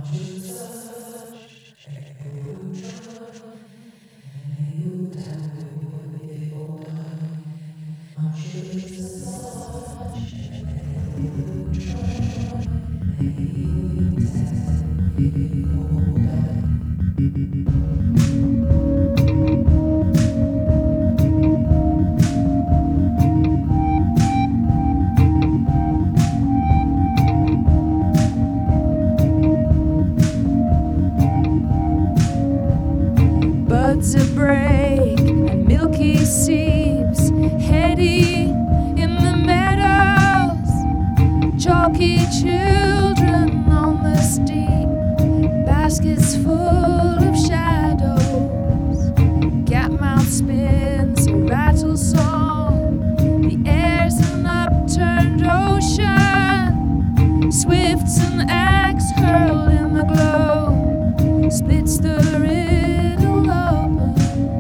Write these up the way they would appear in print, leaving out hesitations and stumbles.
Buds a break and milky seeps, heady in the meadows, chalky children on the steep, baskets full of shadows, gap mouth spins a rattle song, the air's an upturned ocean, swifts an axe hurled in the glow, splits the riddle open.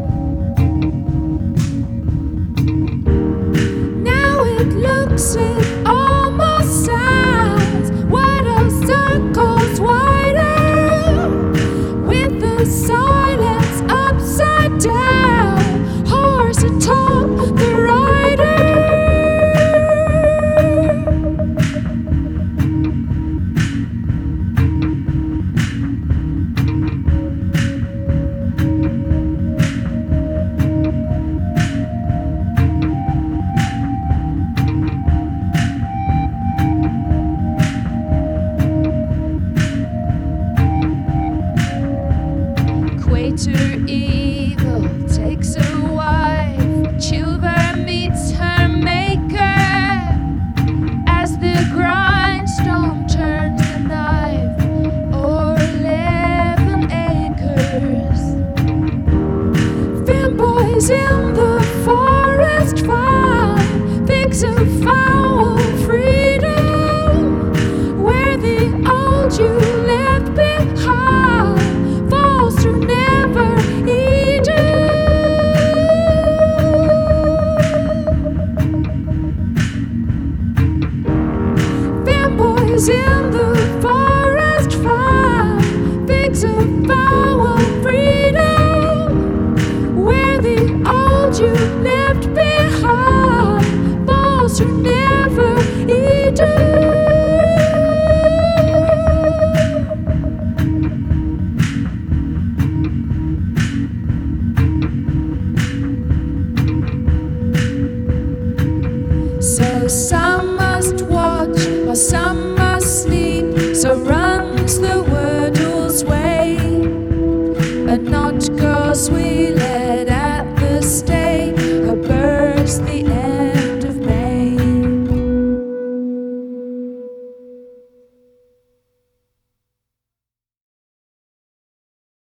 Now it looks, it almost sounds wider, circles wider, with the silence upside down, horse atop the rider. Equator eagle takes a wife, Chilver meets her maker, as the grindstone turns the knife o'er 11 acres. Fanboys in the forest find figs of foul freedom, where the old you left behind falls through never eaten. Fanboys in the forest find figs of foul freedom, where the old you left behind falls through never eaten. So some must watch, while some must sleep. So runs the wordle's way, and not goes we